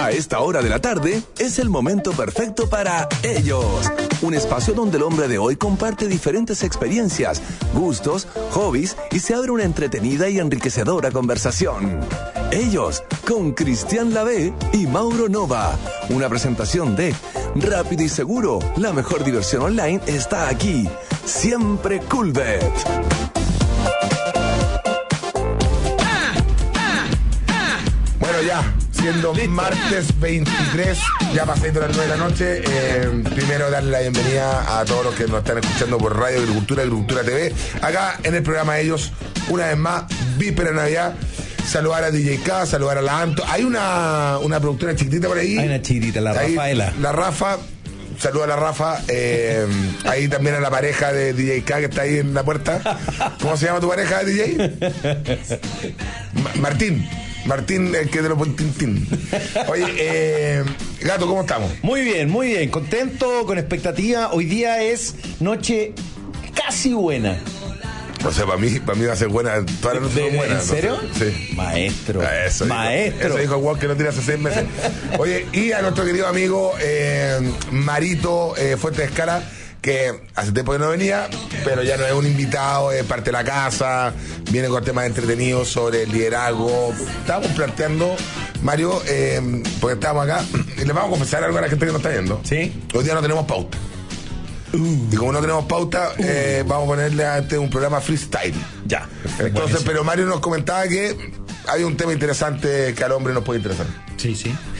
A esta hora de la tarde es el momento perfecto para Ellos, un espacio donde el hombre de hoy comparte diferentes experiencias, gustos, hobbies y se abre una entretenida y enriquecedora conversación. Ellos, con Cristian Lavé y Mauro Nova. Una presentación de Rápido y Seguro, la mejor diversión online está aquí. Siempre Coolbet. Bueno, ya, siendo martes 23, ya pasando las 9 de la noche, primero darle la bienvenida a todos los que nos están escuchando por Radio Agricultura, Agricultura TV, acá en el programa Ellos, una vez más, víspera de Navidad. Saludar a DJ K, saludar a la Anto. Hay una productora chiquitita por ahí. Hay una chiquitita, la ahí, Rafaela. La Rafa. Saluda a la Rafa. Ahí también a la pareja de DJ K que está ahí en la puerta. ¿Cómo se llama tu pareja, DJ? Martín, el que de los Tintín. Oye, Gato, ¿cómo estamos? Muy bien, contento, con expectativa. Hoy día es noche casi buena. O sea, para mí va a ser buena. Todas las noches son buenas. ¿En serio? No sé. Sí. Maestro. Eso dijo Juan que no tiene hace 6 meses. Oye, y a nuestro querido amigo Marito Fuente de Escala, que hace tiempo que no venía, pero ya no es un invitado, es parte de la casa, viene con temas entretenidos sobre el liderazgo. Estábamos planteando, Mario, porque estábamos acá, y le vamos a confesar algo a la gente que nos está viendo. Sí. Hoy día no tenemos pauta. Y como no tenemos pauta, vamos a ponerle a un programa freestyle. Ya. Entonces, buenísimo. pero Mario nos comentaba que hay un tema interesante que al hombre nos puede interesar. Sí.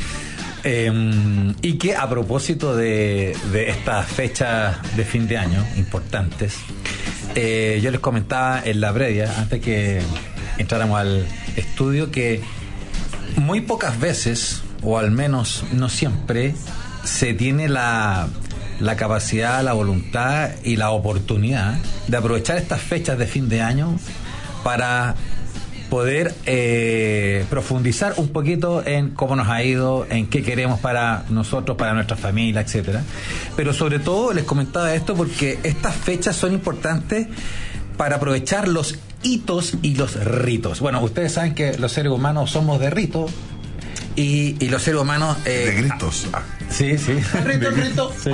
Y que a propósito de estas fechas de fin de año importantes, yo les comentaba en la previa, antes que entráramos al estudio, que muy pocas veces, o al menos no siempre, se tiene la capacidad, la voluntad y la oportunidad de aprovechar estas fechas de fin de año para poder profundizar un poquito en cómo nos ha ido, en qué queremos para nosotros, para nuestra familia, etcétera. Pero sobre todo les comentaba esto porque estas fechas son importantes para aprovechar los hitos y los ritos. Bueno, ustedes saben que los seres humanos somos de ritos y los seres humanos... de gritos. Sí. Rito. Sí.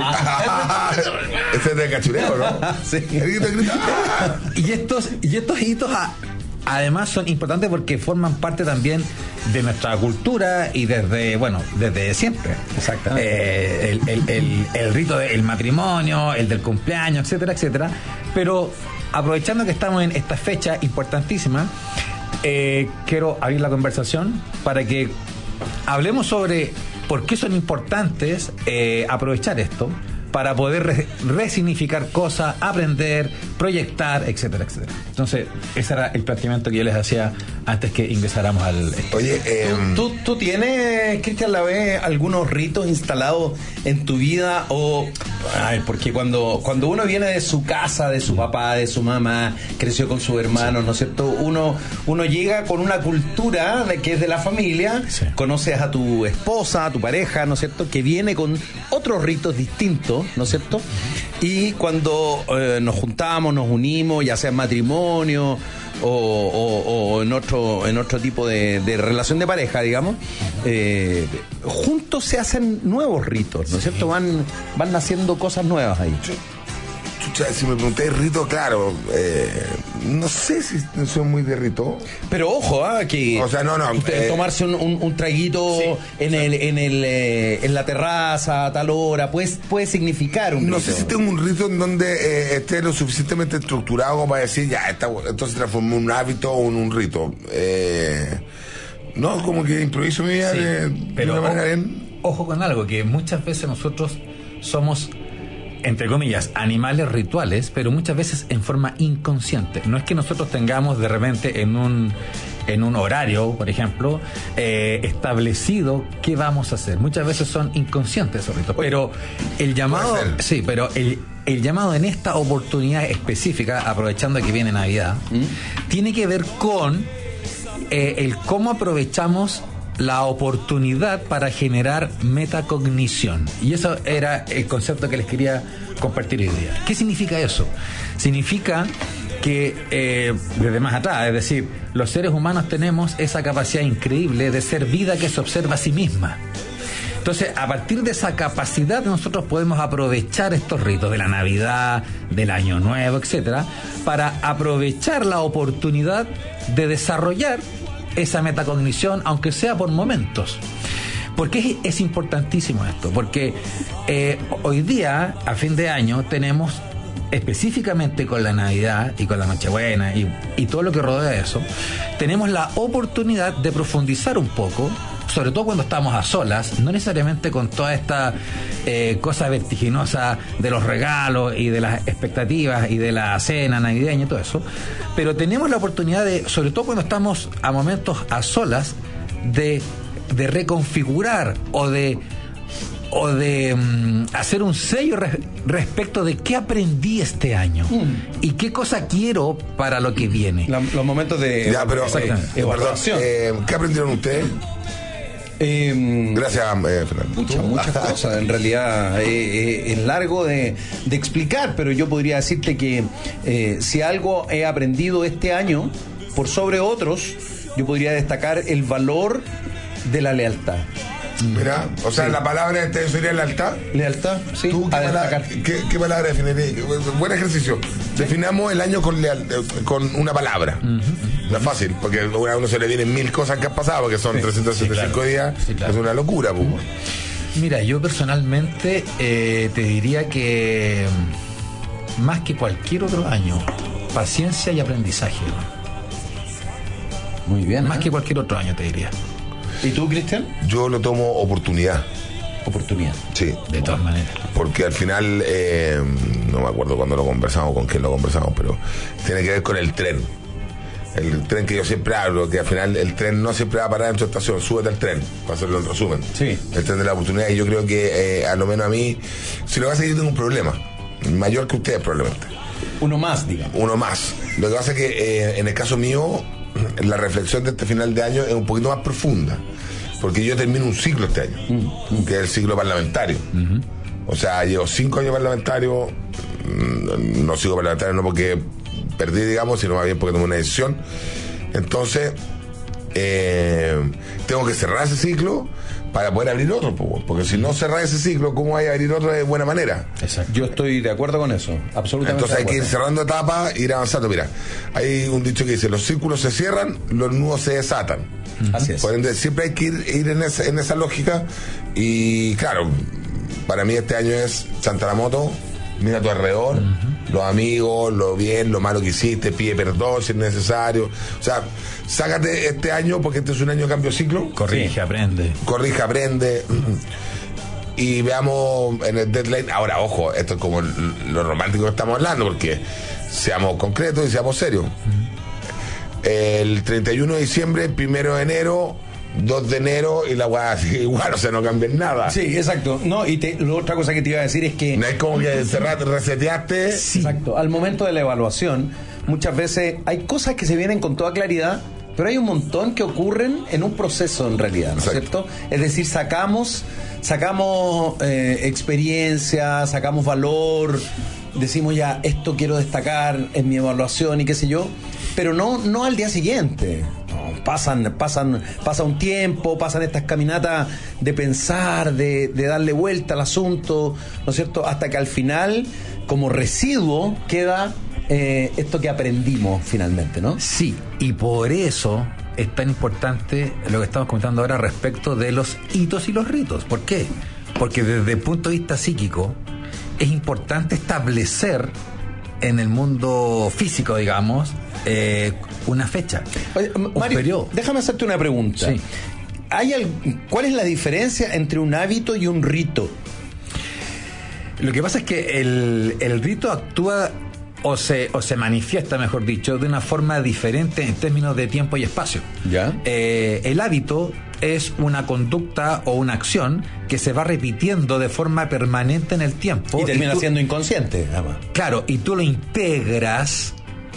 Ese es de cachureo, ¿no? Sí. El grito. Y estos hitos además son importantes porque forman parte también de nuestra cultura y desde siempre. Exactamente. El rito del matrimonio, el del cumpleaños, etcétera. Pero aprovechando que estamos en esta fecha importantísima, quiero abrir la conversación para que hablemos sobre por qué son importantes aprovechar esto para poder resignificar cosas, aprender, proyectar, etcétera. Entonces, ese era el planteamiento que yo les hacía antes que ingresáramos al estudio. Oye, ¿Tú tienes, Cristian Lavé, algunos ritos instalados en tu vida? Porque cuando uno viene de su casa, de su papá, de su mamá, creció con sus hermanos, ¿no es cierto? Uno llega con una cultura que es de la familia, sí. Conoces a tu esposa, a tu pareja, ¿no es cierto? Que viene con otros ritos distintos, ¿no es cierto? Y cuando nos juntamos, nos unimos, ya sea en matrimonio o en otro tipo de relación de pareja, digamos, juntos se hacen nuevos ritos, ¿no es cierto? Van naciendo cosas nuevas ahí. si me preguntáis rito, claro, no sé si soy muy de rito. Pero ojo, que o sea, no, tomarse un traguito sí, en la terraza a tal hora puede significar un rito. No sé si tengo un rito en donde esté lo suficientemente estructurado como para decir, ya, esto se transformó en un hábito o en un rito. No, como que improviso mi vida sí, de una manera bien. Ojo con algo, que muchas veces nosotros somos, entre comillas, animales rituales, pero muchas veces en forma inconsciente. No es que nosotros tengamos de repente en un horario, por ejemplo, establecido qué vamos a hacer. Muchas veces son inconscientes esos ritos. Pero el llamado, sí, pero el llamado en esta oportunidad específica, aprovechando que viene Navidad, tiene que ver con el cómo aprovechamos la oportunidad para generar metacognición. Y eso era el concepto que les quería compartir hoy día. ¿Qué significa eso? Significa que desde más atrás, es decir, los seres humanos tenemos esa capacidad increíble de ser vida que se observa a sí misma. Entonces, a partir de esa capacidad, nosotros podemos aprovechar estos ritos de la Navidad, del Año Nuevo, etcétera, para aprovechar la oportunidad de desarrollar esa metacognición, aunque sea por momentos. Porque es importantísimo esto, porque hoy día, a fin de año, tenemos, específicamente con la Navidad y con la Nochebuena y todo lo que rodea eso, tenemos la oportunidad de profundizar un poco, sobre todo cuando estamos a solas, no necesariamente con toda esta cosa vertiginosa de los regalos y de las expectativas y de la cena navideña y todo eso, pero tenemos la oportunidad de, sobre todo cuando estamos a momentos a solas, de reconfigurar o de hacer un sello respecto de qué aprendí este año y qué cosa quiero para lo que viene. Los momentos de evaluación. ¿Qué aprendieron ustedes? Gracias, Fernando. Muchas cosas, en realidad es largo de explicar, pero yo podría decirte que si algo he aprendido este año por sobre otros, yo podría destacar el valor de la lealtad. Mira, o sea, la palabra sería lealtad. Lealtad, sí. ¿Tú qué palabra definirías? Buen ejercicio. Definamos el año con una palabra. No es fácil, porque a uno se le vienen 1000 cosas que han pasado, porque son 365 días. Sí, claro. Es una locura, pues. Mira, yo personalmente te diría que más que cualquier otro año, paciencia y aprendizaje. Muy bien. Más que cualquier otro año, te diría. ¿Y tú, Cristian? Yo lo tomo oportunidad. Oportunidad. Sí. De todas maneras. Porque al final, no me acuerdo cuándo lo conversamos, con quién lo conversamos, pero tiene que ver con el tren. El tren que yo siempre hablo, que al final el tren no siempre va a parar en tu estación, súbete al tren, para hacerlo en resumen. Sí. El tren de la oportunidad, y yo creo que a lo menos a mí, si lo pasa es que yo tengo un problema, mayor que ustedes probablemente. Uno más, digamos. Uno más. Lo que pasa es que en el caso mío, la reflexión de este final de año es un poquito más profunda, porque yo termino un ciclo este año, que es el ciclo parlamentario. O sea, llevo 5 años parlamentario, no sigo parlamentario no porque perdí, digamos, sino más bien porque tomé una decisión. Entonces tengo que cerrar ese ciclo para poder abrir otro, porque si no cerrar ese ciclo, ¿cómo hay a abrir otro de buena manera? Exacto. Yo estoy de acuerdo con eso, absolutamente. Entonces hay que ir cerrando etapas, ir avanzando. Mira, hay un dicho que dice: los círculos se cierran, los nudos se desatan. Así es. Por ende, siempre hay que ir en esa lógica. Y claro, para mí este año es Santa la Moto, mira a tu alrededor, los amigos, lo bien, lo malo que hiciste, pide perdón si es necesario. O sea, sácate este año, porque este es un año de cambio de ciclo. Corrige, aprende. Y veamos en el deadline. Ahora, ojo, esto es como lo romántico que estamos hablando, porque seamos concretos y seamos serios. El 31 de diciembre, 1 de enero, 2 de enero y la weá igual, o sea, no cambia nada. Sí, exacto. No, y la otra cosa que te iba a decir es que no es como que cerraste, reseteaste. Sí. Exacto. Al momento de la evaluación, muchas veces hay cosas que se vienen con toda claridad, pero hay un montón que ocurren en un proceso en realidad, ¿no es cierto? Es decir, sacamos experiencia, sacamos valor, decimos ya, esto quiero destacar en mi evaluación y qué sé yo, pero no al día siguiente. No, pasa un tiempo, pasan estas caminatas de pensar, de darle vuelta al asunto, ¿no es cierto? Hasta que al final, como residuo, queda esto que aprendimos finalmente, ¿no? Sí, y por eso es tan importante lo que estamos comentando ahora respecto de los hitos y los ritos. ¿Por qué? Porque desde el punto de vista psíquico es importante establecer en el mundo físico, digamos, una fecha. Oye, Mario, déjame hacerte una pregunta. Sí. ¿Cuál es la diferencia entre un hábito y un rito? Lo que pasa es que el rito actúa o se manifiesta, mejor dicho, de una forma diferente en términos de tiempo y espacio. ¿Ya? El hábito es una conducta o una acción que se va repitiendo de forma permanente en el tiempo. Y termina siendo inconsciente, además. Claro, y tú lo integras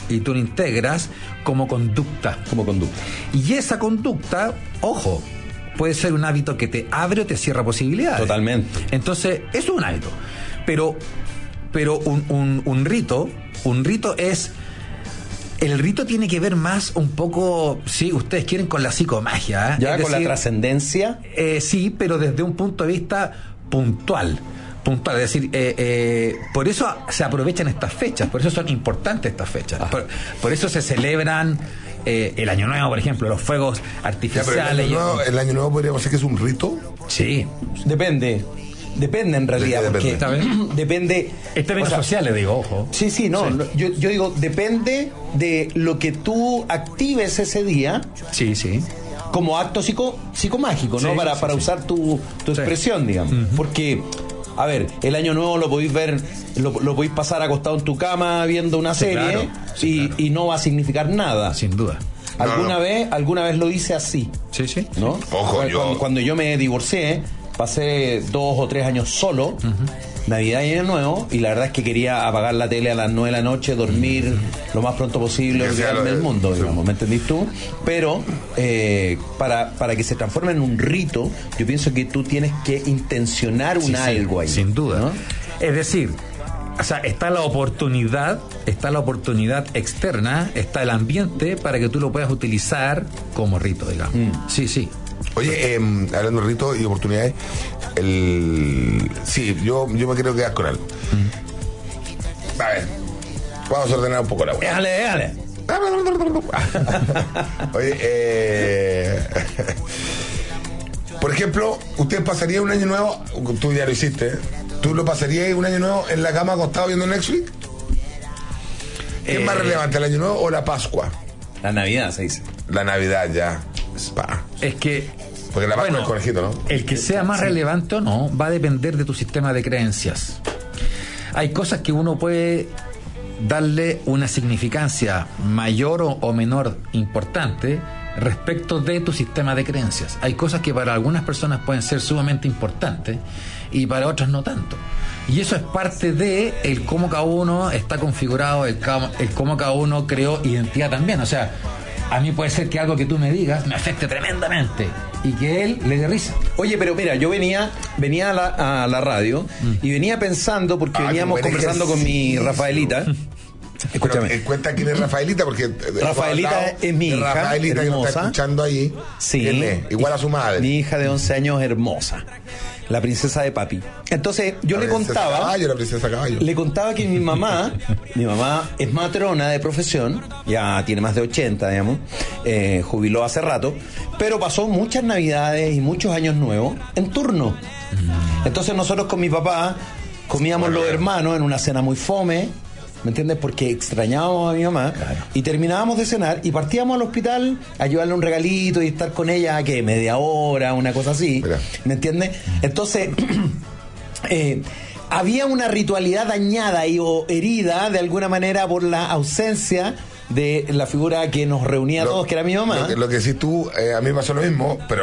como conducta. Y esa conducta, ojo, puede ser un hábito que te abre o te cierra posibilidades. Totalmente. Entonces, eso es un hábito. Pero un rito es el rito tiene que ver más un poco, si ustedes quieren, con la psicomagia. Ya, es con decir, la trascendencia. Sí, pero desde un punto de vista puntual, es decir, por eso se aprovechan estas fechas, por eso son importantes estas fechas, por eso se celebran el Año Nuevo, por ejemplo, los fuegos artificiales. El Año Nuevo podríamos decir que es un rito. Sí, Depende en realidad, Depende. porque depende. en términos sociales, digo, ojo. Sí, no, yo digo, depende de lo que tú actives ese día. Sí. Como acto psicomágico, ¿no? Sí, Para usar tu expresión, digamos. Porque, a ver, el Año Nuevo lo podéis ver, lo podéis pasar acostado en tu cama viendo una serie, y no va a significar nada. Sin duda. ¿Alguna vez lo hice así? Sí. ¿No? Ojo, cuando yo me divorcié, pasé 2 o 3 años solo, Navidad y Año Nuevo, y la verdad es que quería apagar la tele a las 9 de la noche, dormir lo más pronto posible, olvidarme del mundo, digamos, ¿me entendís tú? Pero para que se transforme en un rito, yo pienso que tú tienes que intencionar algo ahí. Sin duda, ¿no? Es decir, o sea, está la oportunidad externa, está el ambiente para que tú lo puedas utilizar como rito, digamos. Sí. Oye, hablando de ritos y oportunidades, yo me quiero quedar con algo. A ver, vamos a ordenar un poco la web. Déjale. Oye, por ejemplo, ¿usted pasaría un año nuevo? Tú ya lo hiciste. ¿Tú lo pasarías un año nuevo en la cama acostado viendo Netflix? ¿Qué es más relevante, el año nuevo o la Pascua? La Navidad se dice. La Navidad ya. Es que, porque la Pascua es el conejito, ¿no? El que sea más relevante o no va a depender de tu sistema de creencias. Hay cosas que uno puede darle una significancia mayor o menor importante respecto de tu sistema de creencias. Hay cosas que para algunas personas pueden ser sumamente importantes y para otras no tanto. Y eso es parte de el cómo cada uno está configurado, el cómo cada uno creó identidad también. O sea, a mí puede ser que algo que tú me digas me afecte tremendamente y que él le dé risa. Oye, pero mira, yo venía a la radio y venía pensando, porque veníamos conversando con mi Rafaelita. Escúchame. Cuenta quién es Rafaelita, porque Rafaelita es mi hija, Rafaelita, hermosa, que está escuchando ahí. Sí, ¿quién es? Igual a su madre. Mi hija de 11 años, hermosa, la princesa de papi. Entonces yo le contaba, la princesa caballo. Le contaba que mi mamá es matrona de profesión, ya tiene más de 80, digamos, jubiló hace rato, pero pasó muchas Navidades y muchos años nuevos en turno. Entonces nosotros con mi papá comíamos los hermanos en una cena muy fome, ¿me entiendes? Porque extrañábamos a mi mamá, claro, y terminábamos de cenar y partíamos al hospital a llevarle un regalito y estar con ella, que media hora, una cosa así. Mira. ¿Me entiendes? Entonces, había una ritualidad dañada o herida de alguna manera por la ausencia de la figura que nos reunía a todos, que era mi mamá. Lo que decís tú, a mí me pasó lo mismo, pero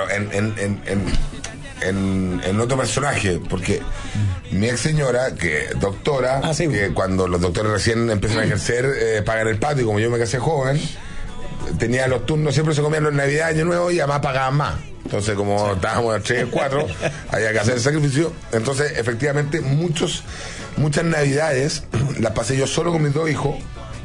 en otro personaje, porque mi ex señora, que doctora, que cuando los doctores recién empiezan a ejercer, pagan el patio, y como yo me casé joven, tenía los turnos, siempre se comían los Navidad, Año Nuevo, y además pagaban más. Entonces, como estábamos a 3 o 4, había que hacer el sacrificio. Entonces, efectivamente, muchas Navidades las pasé yo solo con mis 2 hijos.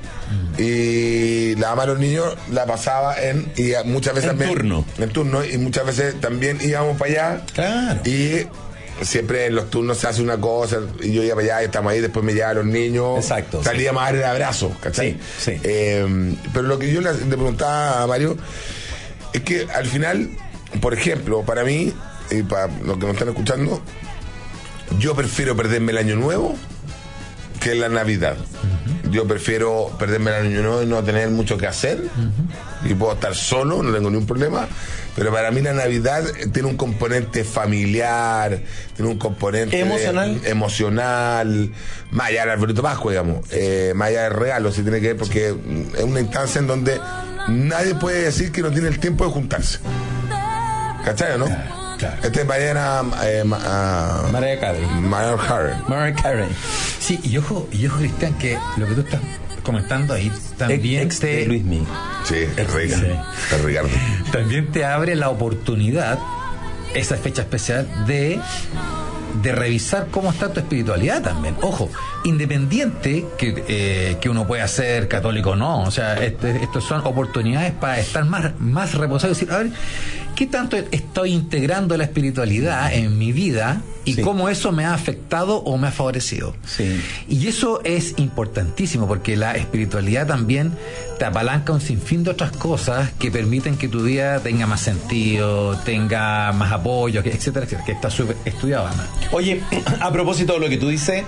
Y la mamá de los niños la pasaba y muchas veces en turno, y muchas veces también íbamos para allá. Claro. Y siempre en los turnos se hace una cosa y yo iba para allá y estamos ahí, después me llevaba a los niños. Exacto. Salíamos a dar el abrazo, ¿cachai? Sí. Pero lo que yo le preguntaba a Mario es que al final, por ejemplo, para mí y para los que nos están escuchando, yo prefiero perderme el Año Nuevo que la Navidad. Yo prefiero perderme el Año Nuevo y no tener mucho que hacer, y puedo estar solo, no tengo ningún problema. Pero para mí la Navidad tiene un componente familiar, tiene un componente emocional, más allá del arbolito Pascua, digamos, más allá del regalo, si tiene que ver, porque es una instancia en donde nadie puede decir que no tiene el tiempo de juntarse. ¿Cachai, no? Claro. Este es Mariah Carey. Sí, y ojo, Cristian, que lo que tú estás comentando ahí también de Luismi. Sí, es Ricardo. También te abre la oportunidad, esa fecha especial, de de revisar cómo está tu espiritualidad también. Ojo, independiente que uno pueda ser católico o no, o sea, estos son oportunidades para estar más reposado y decir, a ver, ¿qué tanto estoy integrando la espiritualidad en mi vida y cómo eso me ha afectado o me ha favorecido? Sí. Y eso es importantísimo porque la espiritualidad también te apalanca un sinfín de otras cosas que permiten que tu vida tenga más sentido, tenga más apoyo, etcétera, etcétera, que está súper estudiado además. Oye, a propósito de lo que tú dices,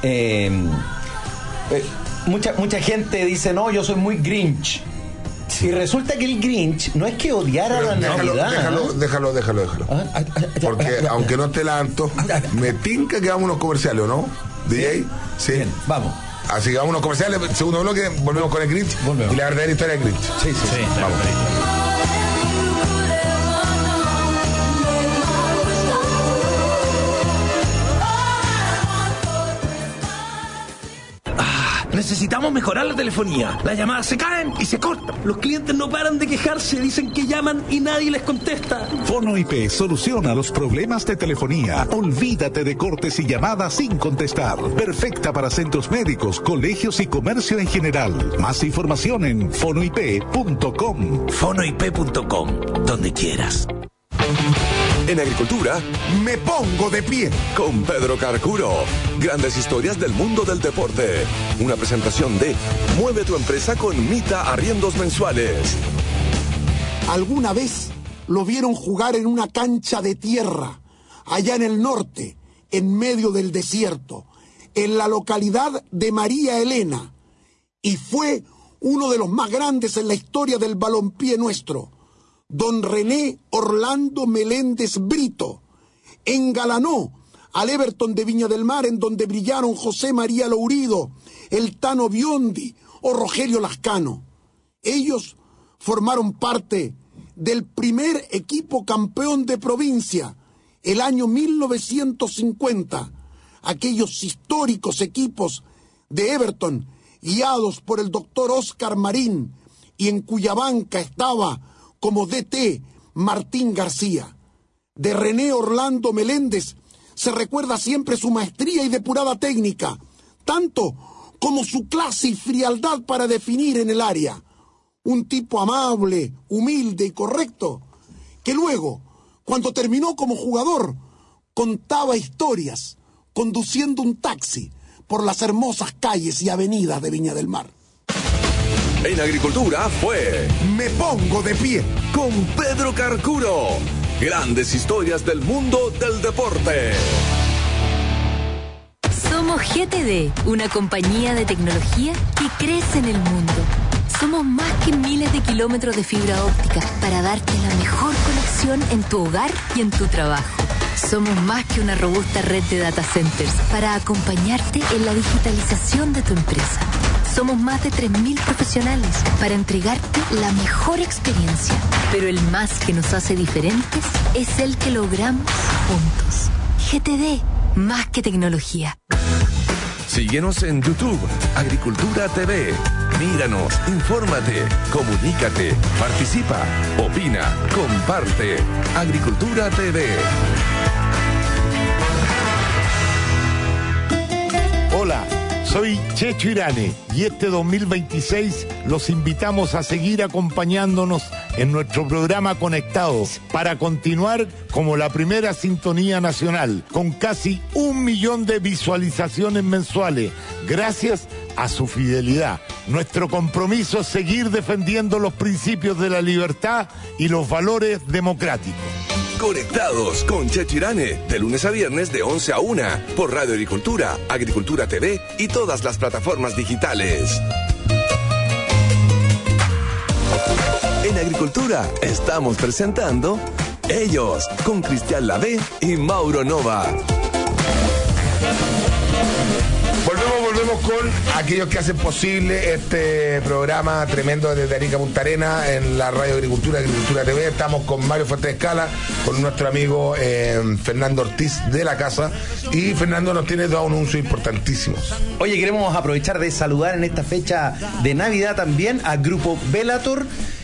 mucha gente dice, no, yo soy muy Grinch. Y resulta que el Grinch no es que odiara la Navidad. Déjalo. Porque aunque no te lanto, me tinca que hagamos unos comerciales, ¿o no? DJ, sí. Bien, vamos. Así que vamos a unos comerciales, segundo bloque, volvemos con el Grinch. Volvemos. Y la verdadera historia del Grinch. Sí, vamos. Necesitamos mejorar la telefonía. Las llamadas se caen y se cortan. Los clientes no paran de quejarse, dicen que llaman y nadie les contesta. Fono IP soluciona los problemas de telefonía. Olvídate de cortes y llamadas sin contestar. Perfecta para centros médicos, colegios y comercio en general. Más información en fonoip.com. Fonoip.com, donde quieras. En agricultura, Me pongo de pie. con Pedro Carcuro. Grandes historias del mundo del deporte. Una presentación de Mueve tu empresa con Mita Arriendos Mensuales. ¿Alguna vez lo vieron jugar en una cancha de tierra, allá en el norte, en medio del desierto, en la localidad de María Elena? Y fue uno de los más grandes en la historia del balompié nuestro. Don René Orlando Meléndez Brito engalanó al Everton de Viña del Mar, en donde brillaron José María Lourido, el Tano Biondi o Rogelio Lascano. Ellos formaron parte del primer equipo campeón de provincia el año 1950. Aquellos históricos equipos de Everton, guiados por el doctor Oscar Marín, y en cuya banca estaba como DT Martín García. De René Orlando Meléndez se recuerda siempre su maestría y depurada técnica, tanto como su clase y frialdad para definir en el área. Un tipo amable, humilde y correcto, que luego, cuando terminó como jugador, contaba historias conduciendo un taxi por las hermosas calles y avenidas de Viña del Mar. En agricultura fue Me pongo de pie. con Pedro Carcuro. Grandes historias del mundo del deporte. Somos GTD, una compañía de tecnología que crece en el mundo. Somos más que miles de kilómetros de fibra óptica para darte la mejor conexión en tu hogar y en tu trabajo. Somos más que una robusta red de data centers para acompañarte en la digitalización de tu empresa. Somos más de 3.000 profesionales para entregarte la mejor experiencia. Pero el más que nos hace diferentes es el que logramos juntos. GTD, más que tecnología. Síguenos en YouTube, Agricultura TV. Míranos, infórmate, comunícate, participa, opina, comparte. Agricultura TV. Hola, soy Checho Irane y este 2026 los invitamos a seguir acompañándonos en nuestro programa Conectados para continuar como la primera sintonía nacional con casi 1 millón de visualizaciones mensuales gracias a su fidelidad. Nuestro compromiso es seguir defendiendo los principios de la libertad y los valores democráticos. Conectados con Checho Irane, de lunes a viernes de 11 a 1 por Radio Agricultura, Agricultura TV y todas las plataformas digitales. En Agricultura estamos presentando Ellos con Cristian Lavé y Mauro Nova. Volvemos con aquellos que hacen posible este programa tremendo desde Arica Punta Arenas en la Radio Agricultura, Agricultura TV. Estamos con Mario Fuentescala, con nuestro amigo Fernando Ortiz de la casa. Y Fernando nos tiene dos anuncios importantísimos. Oye, queremos aprovechar de saludar en esta fecha de Navidad también a Grupo Bellator,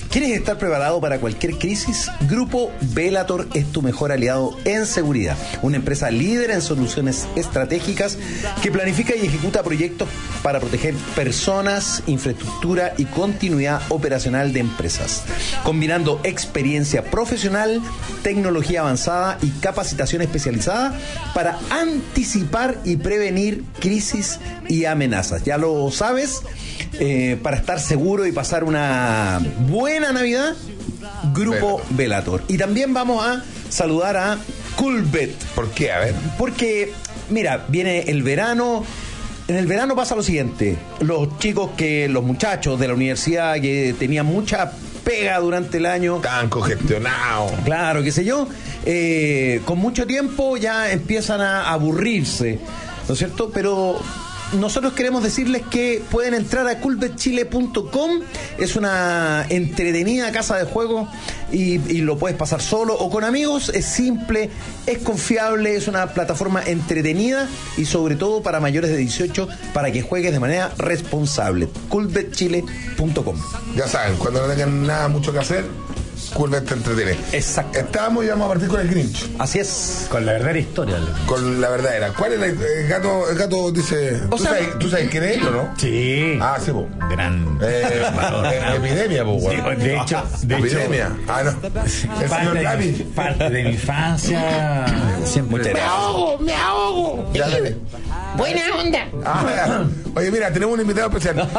¿Quieres estar preparado para cualquier crisis? Grupo Velator es tu mejor aliado en seguridad. Una empresa líder en soluciones estratégicas que planifica y ejecuta proyectos para proteger personas, infraestructura y continuidad operacional de empresas. Combinando experiencia profesional, tecnología avanzada y capacitación especializada para anticipar y prevenir crisis y amenazas. Ya lo sabes, para estar seguro y pasar una buena Navidad, Grupo Velator. Y también vamos a saludar a Coolbet. ¿Por qué? A ver. Porque, mira, viene el verano. En el verano pasa lo siguiente: los muchachos de la universidad que tenían mucha pega durante el año, tan congestionados, claro, qué sé yo, con mucho tiempo ya empiezan a aburrirse, ¿no es cierto? Pero nosotros queremos decirles que pueden entrar a coolbetchile.com. Es una entretenida casa de juego y lo puedes pasar solo o con amigos. Es simple, es confiable, es una plataforma entretenida y sobre todo para mayores de 18, para que juegues de manera responsable. coolbetchile.com. Ya saben, cuando no tengan nada mucho que hacer, Coolbet te entretiene. Exacto. Estábamos y vamos a partir con el Grinch. Así es. Con la verdadera historia. Con la verdadera. ¿Cuál es el gato? El gato dice... ¿Tú sabes quién es, o no? Sí. Ah, sí, vos. Gran epidemia, vos. De hecho, epidemia. Ah, no. El señor Gaby. Parte de mi infancia. Siempre. Me ahogo. Buena onda. Oye, mira, tenemos un invitado especial.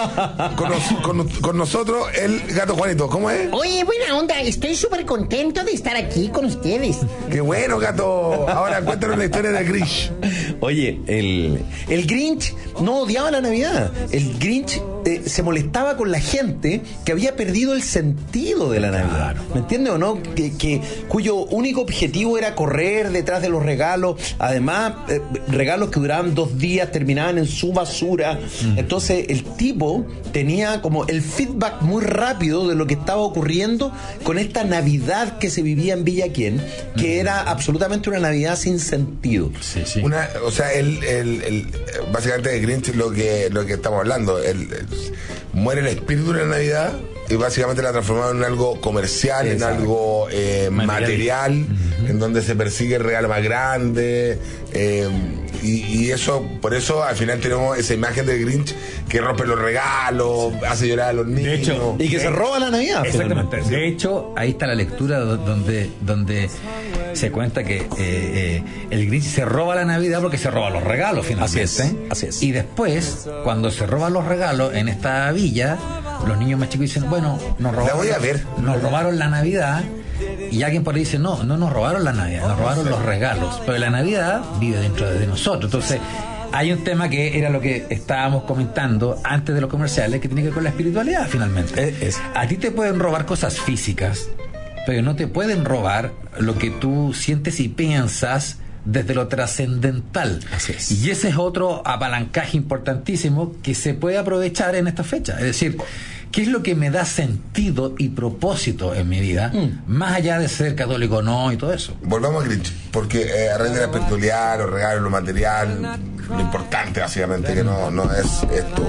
Con nosotros, el gato Juanito. ¿Cómo es? Oye, buena onda. Estoy súper contento de estar aquí con ustedes. Qué bueno, gato. Ahora cuéntanos la historia del Grinch. Oye, el Grinch no odiaba la Navidad. El Grinch se molestaba con la gente que había perdido el sentido de la Navidad. Claro. ¿Me entiendes o no? Cuyo único objetivo era correr detrás de los regalos. Además, regalos que duraban 2 días, terminaban en su basura. Entonces, el tipo tenía como el feedback muy rápido de lo que estaba ocurriendo con esta Navidad que se vivía en Villa Quién, que era absolutamente una Navidad sin sentido. Sí, sí. Básicamente el Grinch, lo que estamos hablando, muere el espíritu de la Navidad y básicamente la transformaron en algo comercial, exacto, en algo material, en donde se persigue el regalo más grande, y eso, por eso al final tenemos esa imagen del Grinch que rompe los regalos, hace llorar a los niños. De hecho, y que se roba la Navidad. Exactamente. De hecho, ahí está la lectura donde se cuenta que el Grinch se roba la Navidad porque se roba los regalos finalmente. Así es. Y después, cuando se roban los regalos en esta villa, los niños más chicos dicen, bueno, nos robaron la Navidad. Y alguien por ahí dice, no nos robaron la Navidad, nos robaron los regalos, pero la Navidad vive dentro de nosotros. Entonces hay un tema que era lo que estábamos comentando antes de los comerciales, que tiene que ver con la espiritualidad finalmente. A ti te pueden robar cosas físicas, pero no te pueden robar lo que tú sientes y piensas desde lo trascendental. Así es. Y ese es otro apalancaje importantísimo que se puede aprovechar en esta fecha. Es decir, ¿qué es lo que me da sentido y propósito en mi vida? Más allá de ser católico o no y todo eso. Volvamos a Grinch, porque a raíz de la espiritualidad, los regalos, lo material, lo importante básicamente que no es esto.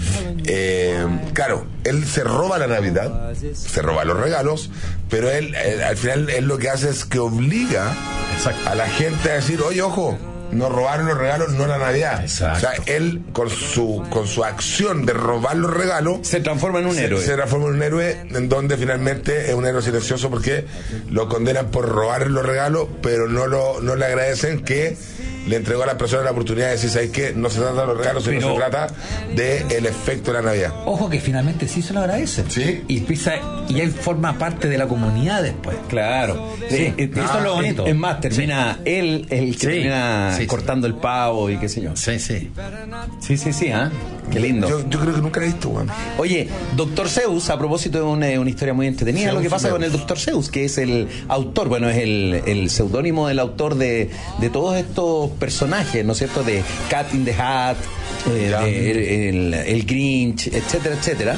Claro, él se roba la Navidad, se roba los regalos, pero él al final él lo que hace es que obliga a la gente a decir, oye, ojo, nos robaron los regalos, no la Navidad. Exacto. O sea, él con su acción de robar los regalos se transforma en un héroe. Se transforma en un héroe, en donde finalmente es un héroe silencioso porque lo condenan por robar los regalos, pero no le agradecen que le entregó a las personas la oportunidad de decir, ¿sabes qué? No se trata de los regalos, sino se trata del efecto de la Navidad. Ojo que finalmente sí se lo agradece. ¿Sí? Y él forma parte de la comunidad después. Claro. Sí. Eso es lo bonito. Es más, termina él que termina cortando el pavo y qué sé yo. Sí. Sí, qué lindo. Yo creo que nunca lo he visto, weón. Oye, Dr. Seuss, a propósito de una historia muy entretenida, lo que pasa con el Dr. Seuss, que es el autor, bueno, es el seudónimo del autor de todos estos personajes, ¿no es cierto? De Cat in the Hat, el Grinch, etcétera, etcétera.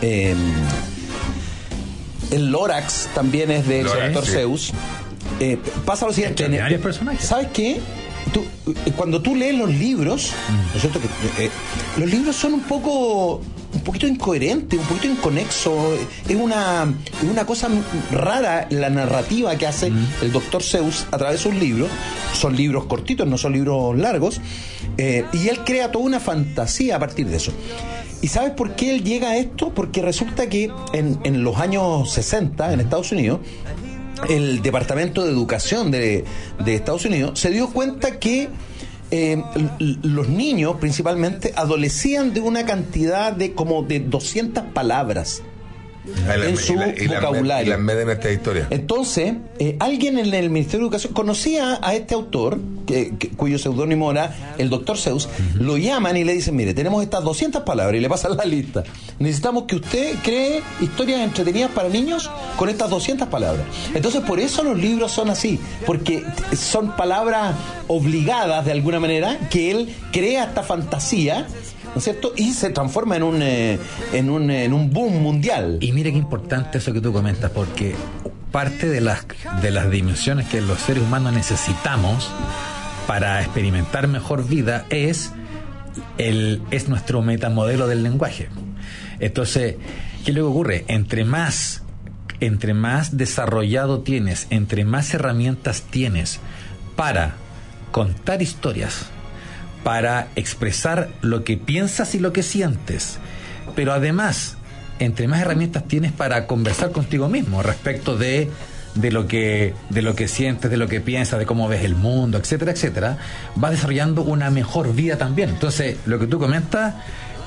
El Lorax también es de Dr. Seuss. Pasa lo siguiente. Varios personajes. ¿Sabes qué? Cuando tú lees los libros, ¿no es cierto? Los libros son un poco poquito incoherente, un poquito inconexo. Es una cosa rara la narrativa que hace el Dr. Seuss a través de sus libros. Son libros cortitos, no son libros largos. Y él crea toda una fantasía a partir de eso. ¿Y sabes por qué él llega a esto? Porque resulta que en los años 60, en Estados Unidos, el Departamento de Educación de Estados Unidos se dio cuenta que los niños, principalmente, adolecían de una cantidad de como de 200 palabras en su vocabulario. Y las meten en esta historia. Entonces, alguien en el Ministerio de Educación conocía a este autor, cuyo seudónimo era el Dr. Seuss. Lo llaman y le dicen: mire, tenemos estas 200 palabras, y le pasan la lista. Necesitamos que usted cree historias entretenidas para niños con estas 200 palabras. Entonces, por eso los libros son así, porque son palabras obligadas de alguna manera, que él crea esta fantasía, ¿no es cierto? Y se transforma en un boom mundial. Y mira qué importante eso que tú comentas, porque parte de las dimensiones que los seres humanos necesitamos para experimentar mejor vida es nuestro metamodelo del lenguaje. Entonces, ¿qué luego ocurre? Entre más desarrollado tienes, entre más herramientas tienes para contar historias, para expresar lo que piensas y lo que sientes, pero además, entre más herramientas tienes para conversar contigo mismo respecto de lo que sientes, de lo que piensas, de cómo ves el mundo, etcétera, etcétera, vas desarrollando una mejor vida también. Entonces, lo que tú comentas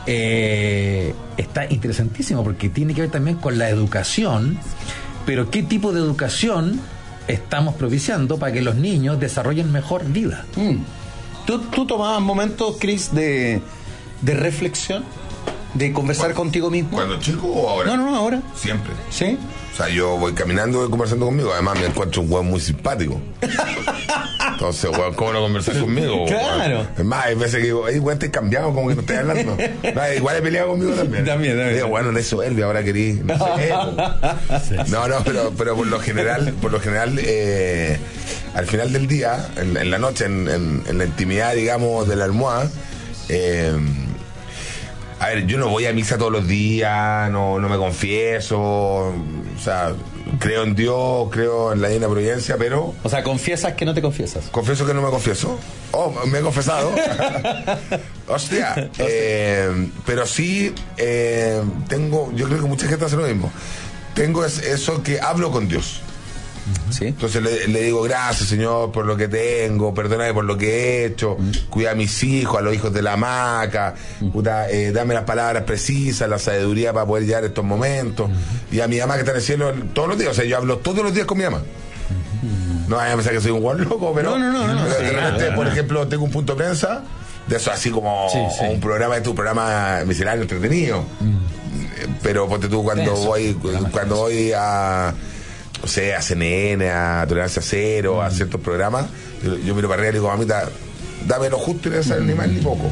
está interesantísimo, porque tiene que ver también con la educación, pero ¿qué tipo de educación estamos propiciando para que los niños desarrollen mejor vida? ¿Tú tomabas momentos, Chris, de reflexión? ¿De conversar contigo mismo? ¿Cuando chico o ahora? No, ahora. Siempre. ¿Sí? O sea, yo voy caminando y conversando conmigo. Además, me encuentro un hueón muy simpático. Entonces, hueón, ¿cómo no conversar conmigo? Claro. Es más, hay veces que digo, hueón, estoy cambiado, como que no estoy hablando. Igual he peleado conmigo también. También. Digo, bueno, de soberbio, ahora querí. No sé. No, pero por lo general, al final del día, en la noche, en la intimidad, digamos, de la almohada, a ver, yo no voy a misa todos los días, no me confieso, o sea, creo en Dios, creo en la Divina Providencia, pero... O sea, ¿confiesas que no te confiesas? Confieso que no me confieso. Me he confesado. Hostia. Pero sí, tengo, yo creo que mucha gente hace lo mismo. Tengo eso que hablo con Dios. ¿Sí? Entonces le digo: gracias, Señor, por lo que tengo, perdóname por lo que he hecho, cuida a mis hijos, a los hijos de la hamaca, puta, dame las palabras precisas, la sabiduría para poder llegar a estos momentos, y a mi mamá que está en el cielo todos los días. O sea, yo hablo todos los días con mi mamá. No vayan a pensar que soy un guan loco, pero no. De repente, por ejemplo, tengo un punto de prensa de eso, así como un programa de tu programa misceláneo entretenido. Pero ponte tú, cuando voy a, o sea, a CNN, a Tolerancia Cero, a ciertos programas, yo miro para arriba y digo: mamita, dame lo justo y no sale ni más ni poco.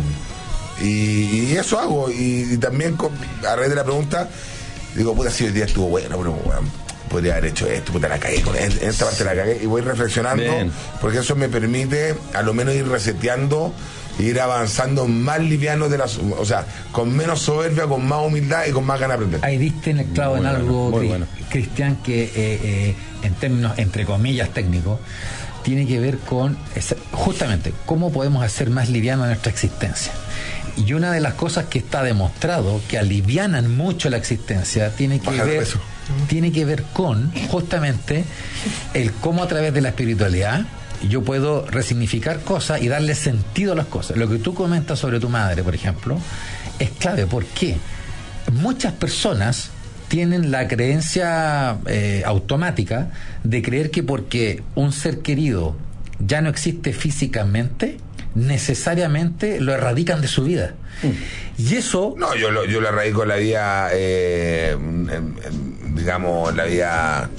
Y eso hago. Y también a raíz de la pregunta digo: puta, si hoy día estuvo bueno, pero bueno, podría haber hecho esto, puta, la cagué, en esta parte la cagué, y voy reflexionando. Bien. Porque eso me permite a lo menos ir reseteando, ir avanzando más liviano o sea, con menos soberbia, con más humildad y con más ganas de aprender. Ahí diste en el clavo en algo, Cristian, que en términos, entre comillas, técnicos, tiene que ver con justamente cómo podemos hacer más liviana nuestra existencia. Y una de las cosas que está demostrado que alivianan mucho la existencia tiene que ver con justamente el cómo, a través de la espiritualidad, yo puedo resignificar cosas y darle sentido a las cosas. Lo que tú comentas sobre tu madre, por ejemplo, es clave. ¿Por qué? Muchas personas tienen la creencia automática de creer que porque un ser querido ya no existe físicamente, necesariamente lo erradican de su vida. Y eso... No, yo lo erradico en la vida, digamos, la vida...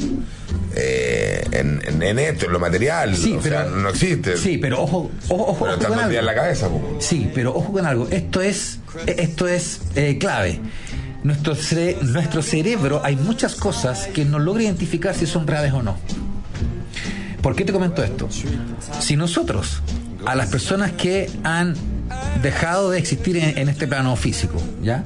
en esto, en lo material, sí, o sea, no existe. Sí, pero ojo pero está todo el día en la cabeza, po. Sí, pero ojo con algo. Esto es clave. Nuestro cerebro, hay muchas cosas que no logra identificar si son reales o no. ¿Por qué te comento esto? Si nosotros, a las personas que han dejado de existir en este plano físico, ¿ya?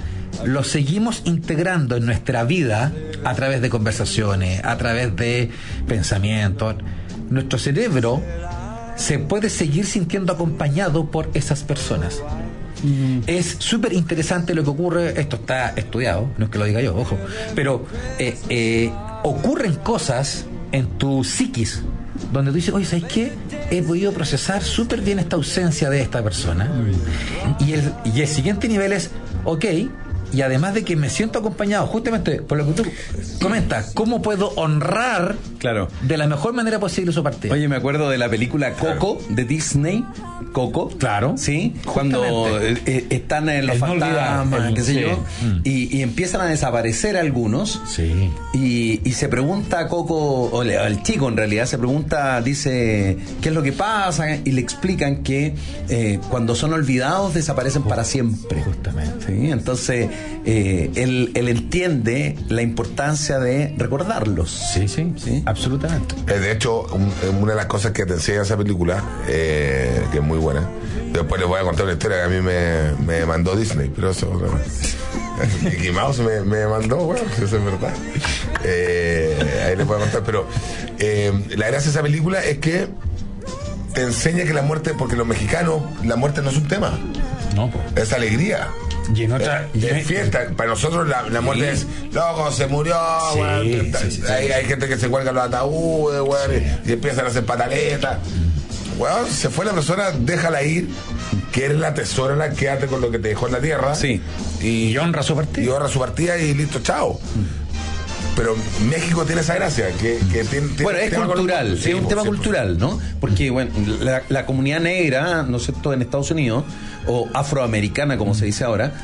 lo seguimos integrando en nuestra vida a través de conversaciones, a través de pensamientos. Nuestro cerebro se puede seguir sintiendo acompañado por esas personas. Es súper interesante lo que ocurre. Esto está estudiado, no es que lo diga yo, ojo, pero ocurren cosas en tu psiquis donde tú dices, oye, ¿sabes qué? He podido procesar súper bien esta ausencia de esta persona. Y el siguiente nivel es, ok, y además de que me siento acompañado, justamente por lo que tú comentas, ¿cómo puedo honrar de la mejor manera posible su partida? Oye, me acuerdo de la película Coco, de Disney. Coco, claro, sí, cuando están en los fantasmas, qué sé yo, y empiezan a desaparecer algunos, y se pregunta Coco, o el chico en realidad se pregunta, dice, ¿qué es lo que pasa? Y le explican que cuando son olvidados desaparecen para siempre. Justamente. ¿Sí? Entonces él entiende la importancia de recordarlos. Sí, absolutamente. De hecho, una de las cosas que te enseña esa película, que es muy buena. Después les voy a contar una historia que a mí me mandó Disney, pero eso Mickey Mouse me mandó, bueno, eso es verdad. Ahí les voy a contar, pero la gracia de esa película es que te enseña que la muerte, porque los mexicanos, la muerte no es un tema, no, es alegría. Y en otra, es fiesta. Para nosotros la muerte es, loco, se murió, hay gente que se cuelga los ataúdes, y empiezan a hacer pataletas. Bueno, se fue la persona, déjala ir, que eres la tesora, quédate con lo que te dejó en la tierra. Y honra su partida. Y honra su partida y listo, chao. Pero México tiene esa gracia, que tiene bueno, es cultural, es un tema cultural, ¿no? Porque, bueno, la comunidad negra, ¿no es cierto?, en Estados Unidos, o afroamericana, como se dice ahora,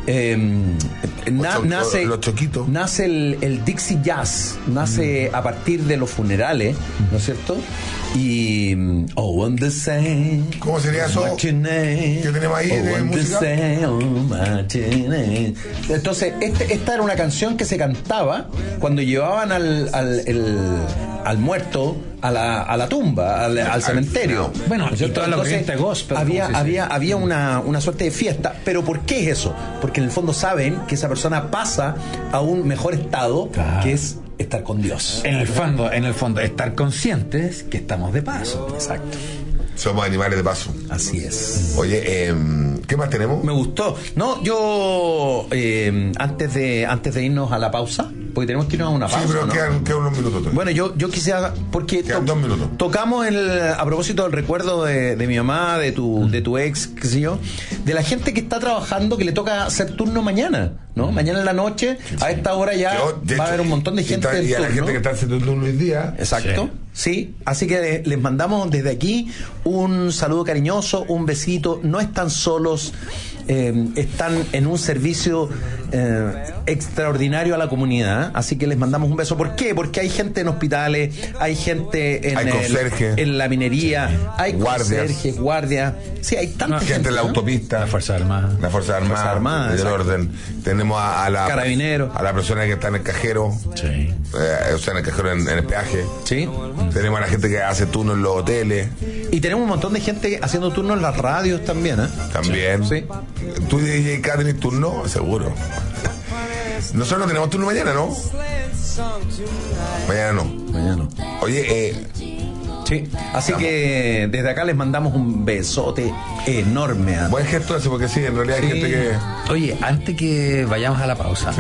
nace los choquitos. Nace el Dixie Jazz, nace a partir de los funerales, ¿no es cierto? Y on the same. ¿Cómo sería eso? ¿Qué tenemos ahí de música? Entonces, esta era una canción que se cantaba cuando llevaban al muerto a la tumba, al cementerio. Bueno, toda la corriente gospel. Había una suerte de fiesta. ¿Pero por qué es eso? Porque en el fondo saben que esa persona pasa a un mejor estado, que es estar con Dios. En el fondo, estar conscientes que estamos de paso. Exacto. Somos animales de paso. Así es. Oye, ¿qué más tenemos? Me gustó. No, yo antes de irnos a la pausa, porque tenemos que irnos a una pausa. Sí, pero ¿no? quedan unos minutos. Bueno, yo quisiera, porque quedan 2 minutos. Tocamos a propósito del recuerdo de mi mamá, de tu ex, qué sé yo, de la gente que está trabajando, que le toca hacer turno mañana, ¿no? Mañana en la noche, a esta hora ya va a haber un montón de gente y a la gente que está haciendo turno hoy día. Exacto. Sí, así que les mandamos desde aquí un saludo cariñoso, un besito. No están solos, están en un servicio extraordinario a la comunidad, así que les mandamos un beso. ¿Por qué? Porque hay gente en hospitales, hay gente en la minería, hay conserjes, guardias. Sí, hay tanta gente en la autopista, la Fuerza Armada, del orden. Tenemos a la Carabineros, a la persona que está en el cajero, o sea, en el cajero en el peaje. Sí. Tenemos a la gente que hace turnos en los hoteles. Y tenemos un montón de gente haciendo turnos en las radios también, ¿eh? También. Sí. ¿Tú, DJ K, tenés turno? Seguro. Nosotros no tenemos turno mañana, ¿no? Mañana no. Oye, sí. Así que desde acá les mandamos un besote enorme. Buen gesto ese, porque sí, en realidad hay gente que... Oye, antes que vayamos a la pausa,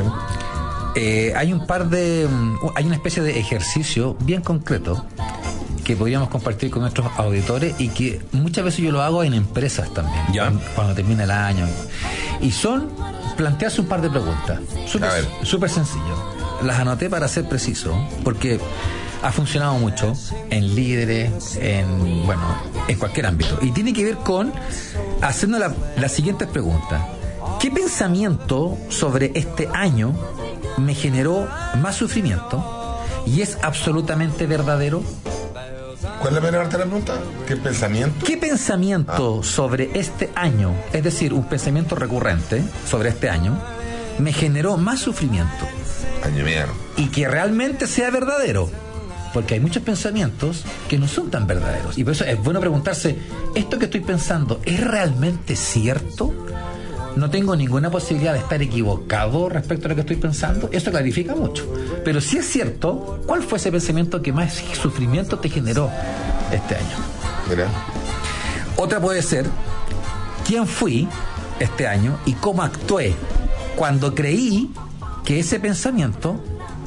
hay hay una especie de ejercicio bien concreto que podríamos compartir con nuestros auditores y que muchas veces yo lo hago en empresas también, cuando termina el año, y son plantearse un par de preguntas súper sencillo. Las anoté para ser preciso, porque ha funcionado mucho en líderes, en cualquier ámbito, y tiene que ver con hacernos las siguientes preguntas. ¿Qué pensamiento sobre este año me generó más sufrimiento y es absolutamente verdadero? ¿Cuál es la primera parte de la pregunta? ¿Qué pensamiento sobre este año, es decir, un pensamiento recurrente sobre este año, me generó más sufrimiento? Año mierda. Y que realmente sea verdadero? Porque hay muchos pensamientos que no son tan verdaderos. Y por eso es bueno preguntarse, ¿esto que estoy pensando es realmente cierto? no tengo ninguna posibilidad de estar equivocado respecto a lo que estoy pensando, eso clarifica mucho. Pero si es cierto, ¿cuál fue ese pensamiento que más sufrimiento te generó este año? Mira. Otra puede ser, ¿quién fui este año y cómo actué cuando creí que ese pensamiento,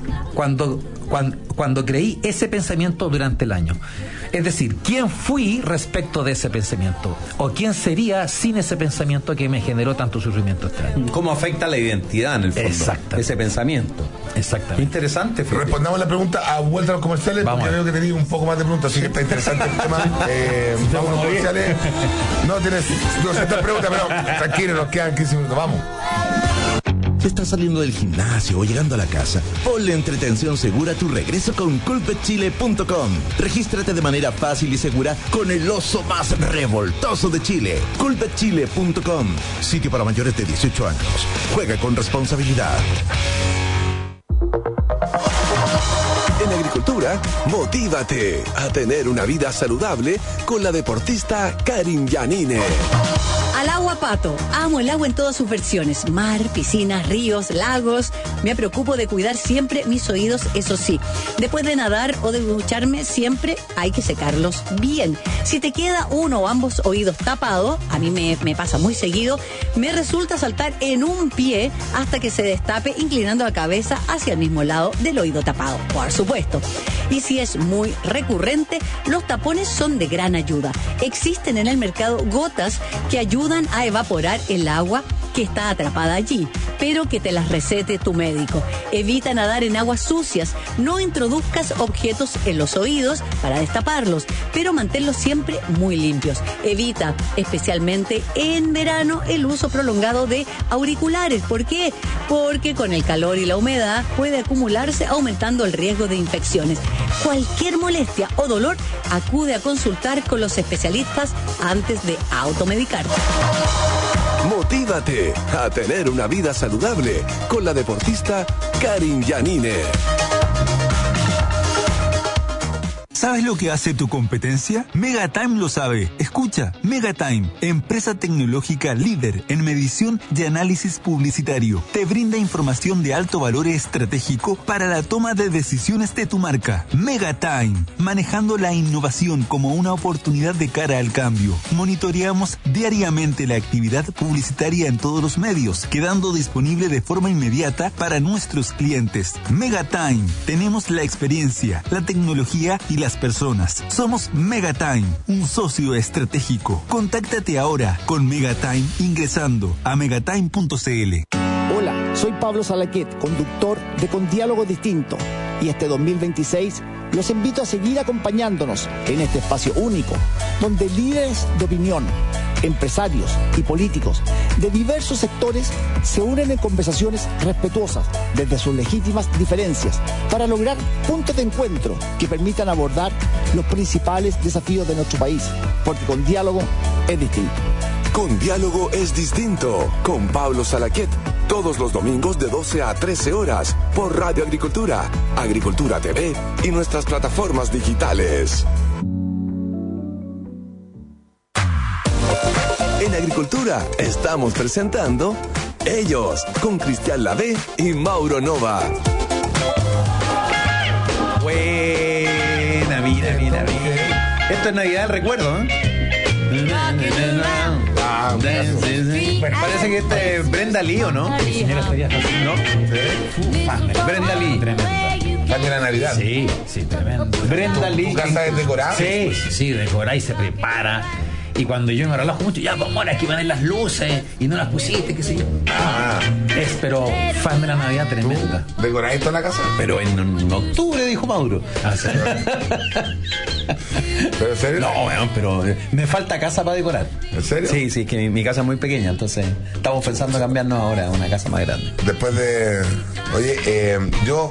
cuando creí ese pensamiento durante el año? Es decir, ¿quién fui respecto de ese pensamiento? ¿O quién sería sin ese pensamiento que me generó tanto sufrimiento este año? ¿Cómo afecta la identidad en el fondo? Exacto. Ese pensamiento. Exactamente. Interesante, Felipe. Respondamos la pregunta a vuelta a los comerciales, Vamos. porque yo veo que tenéis un poco más de preguntas, así que está interesante el tema. Vamos a los comerciales. No tienes 200 preguntas, pero tranquilo, nos quedan 15 minutos. Vamos. Si estás saliendo del gimnasio o llegando a la casa, ponle entretención segura a tu regreso con culpetchile.com. Regístrate de manera fácil y segura con el oso más revoltoso de Chile. Culpetchile.com. Sitio para mayores de 18 años. Juega con responsabilidad. En agricultura, motívate a tener una vida saludable con la deportista Karin Yanine. Al agua, Pato. Amo el agua en todas sus versiones. Mar, piscinas, ríos, lagos. Me preocupo de cuidar siempre mis oídos, eso sí. Después de nadar o de ducharme, siempre hay que secarlos bien. Si te queda uno o ambos oídos tapados, a mí me pasa muy seguido, me resulta saltar en un pie hasta que se destape, inclinando la cabeza hacia el mismo lado del oído tapado, por supuesto. Y si es muy recurrente, los tapones son de gran ayuda. Existen en el mercado gotas que ayudan a evaporar el agua que está atrapada allí, pero que te las recete tu médico. Evita nadar en aguas sucias, no introduzcas objetos en los oídos para destaparlos, pero manténlos siempre muy limpios. Evita, especialmente en verano, el uso prolongado de auriculares. ¿Por qué? Porque con el calor y la humedad puede acumularse, aumentando el riesgo de infecciones. Cualquier molestia o dolor, acude a consultar con los especialistas antes de automedicarte. Motívate a tener una vida saludable con la deportista Karin Yanine. ¿Sabes lo que hace tu competencia? Megatime lo sabe. Escucha, Megatime, empresa tecnológica líder en medición y análisis publicitario, te brinda información de alto valor estratégico para la toma de decisiones de tu marca. Megatime, manejando la innovación como una oportunidad de cara al cambio. Monitoreamos diariamente la actividad publicitaria en todos los medios, quedando disponible de forma inmediata para nuestros clientes. Megatime, tenemos la experiencia, la tecnología y las personas. Somos Megatime, un socio estratégico. Contáctate ahora con Megatime ingresando a megatime.cl. Hola, soy Pablo Salaquet, conductor de Con Diálogo Distinto, y este 2026 los invito a seguir acompañándonos en este espacio único, donde líderes de opinión, empresarios y políticos de diversos sectores se unen en conversaciones respetuosas desde sus legítimas diferencias para lograr puntos de encuentro que permitan abordar los principales desafíos de nuestro país, porque Con Diálogo es distinto. Con Diálogo es distinto, con Pablo Salaquet, todos los domingos de 12 a 13 horas por Radio Agricultura, Agricultura TV y nuestras plataformas digitales. En Agricultura estamos presentando Ellos, con Cristian Lavé y Mauro Nova. Buena, mira. Esto es Navidad del recuerdo, ¿eh? Bueno, parece que este es Brenda Lee, ¿o no? ¿No? Brenda Lee. ¿Fan de la Navidad? Sí, tremendo. Brenda Lee. ¿Tu casa es decorada? Sí, decorada y se prepara. Y cuando yo me relajo mucho, ya, vamos, aquí van a ir las luces y no las pusiste, qué sé yo. Pero fan de la Navidad tremenda. ¿Decoráis toda la casa? Pero en octubre, dijo Mauro. ¿Sí? ¿Pero en serio? No, bueno, pero me falta casa para decorar. ¿En serio? Sí, que mi casa es muy pequeña, entonces estamos pensando en cambiarnos ahora a una casa más grande. Después de... Oye, yo...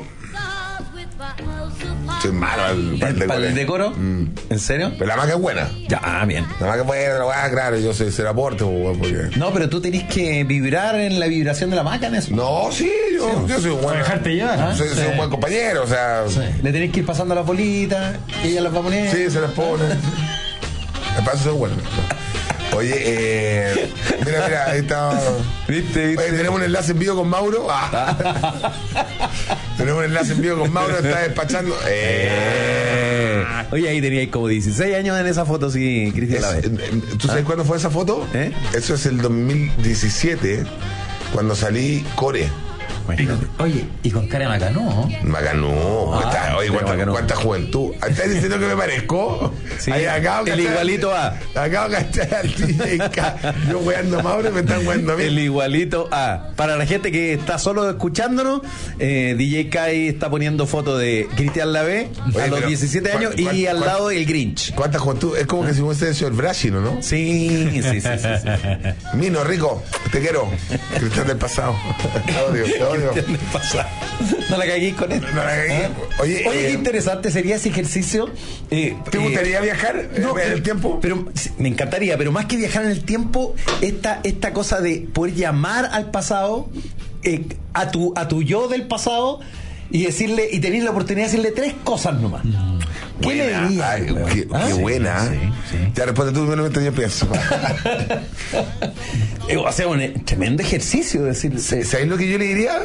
Soy malo ¿Para el decoro? ¿En serio? Pero la maca es buena. Ya, bien. La maca es buena, claro, yo soy ser aporte, porque... No, pero tú tenés que vibrar en la vibración de la maca en eso. No, sí, yo soy un buen... Dejarte llevar, soy un buen compañero, o sea... Sí. Le tenés que ir pasando las bolitas y ella las va a poner. Sí, se las pone. Me parece ser bueno. Oye, mira, ahí está. ¿Viste? Oye, tenemos un enlace en vivo con Mauro. Tenemos un enlace en vivo con Mauro, está despachando. Oye, ahí teníais como 16 años en esa foto, sí, Cristian Lavé. ¿Tú sabes cuándo fue esa foto? Eso es el 2017, cuando salí Core. Bueno. Oye, y con cara de Macanú. Oye, ¿cuánta juventud? ¿Estás diciendo que me parezco? Sí, ahí acabo el igualito A. Acabo de cachar al DJ. Yo weando a Mauro y me están weando a mí. El igualito A. Para la gente que está solo escuchándonos, DJ Kai está poniendo foto de Cristian Lavé a los 17 años y al lado el Grinch. ¿Cuánta juventud? Es como que si hubiese sido el Brashino, ¿no? Sí. Mino, rico, te quiero. Cristian del pasado. Te odio. No la cagué con esto. Oye, qué interesante sería ese ejercicio. ¿Te gustaría viajar en el tiempo? Pero me encantaría, pero más que viajar en el tiempo, esta cosa de poder llamar al pasado, a tu yo del pasado, y decirle, y tener la oportunidad de decirle 3 cosas nomás. ¿Qué le diría? Qué buena. Sí. Ya responde tú mientras yo pienso. O sea, un tremendo ejercicio decirle. ¿Sabes lo que yo le diría?